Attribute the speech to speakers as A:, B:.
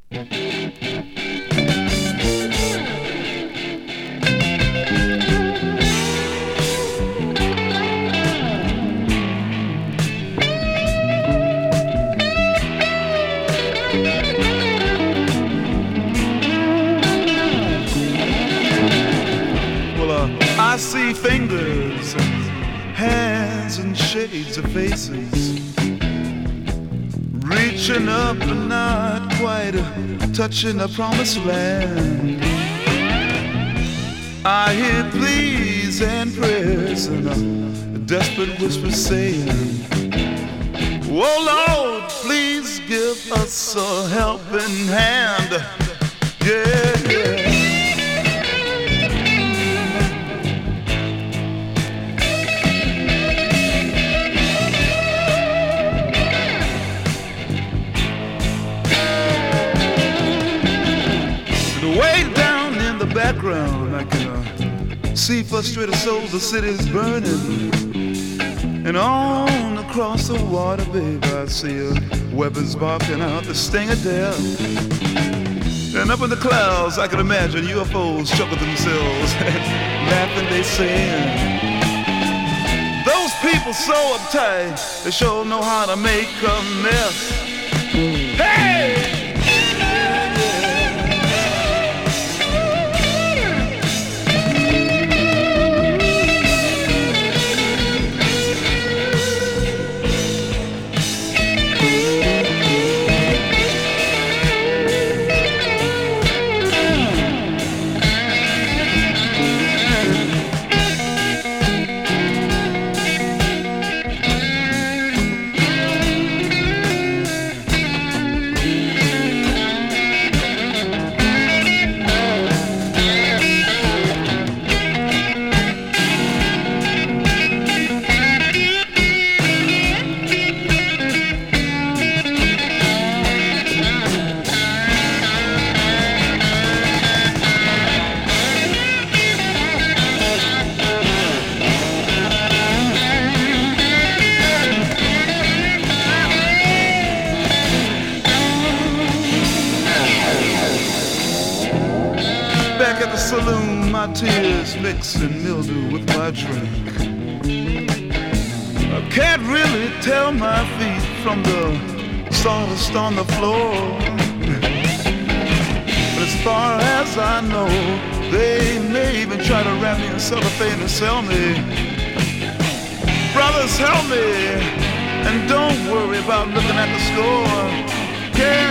A: I see fingers, hands and shades of faces, reaching up but not quite touching the promised land. I hear pleas and prayers and a desperate whisper saying, oh Lord, please give us a helping hand. Yeah, yeah. Way down in the background, I can see frustrated souls, the city's burning. And on across the water, babe, I see weapons barking out the sting of death. And up in the clouds, I can imagine UFOs chuckle themselves, laughing, they saying, those people so uptight, they sure know how to make a mess. Hey! Back at the saloon, my tears mix and mildew with my drink. I can't really tell my feet from the sawdust on the floor. But as far as I know, they may even try to wrap me in cellophane and sell me. Brothers, help me, and don't worry about looking at the score.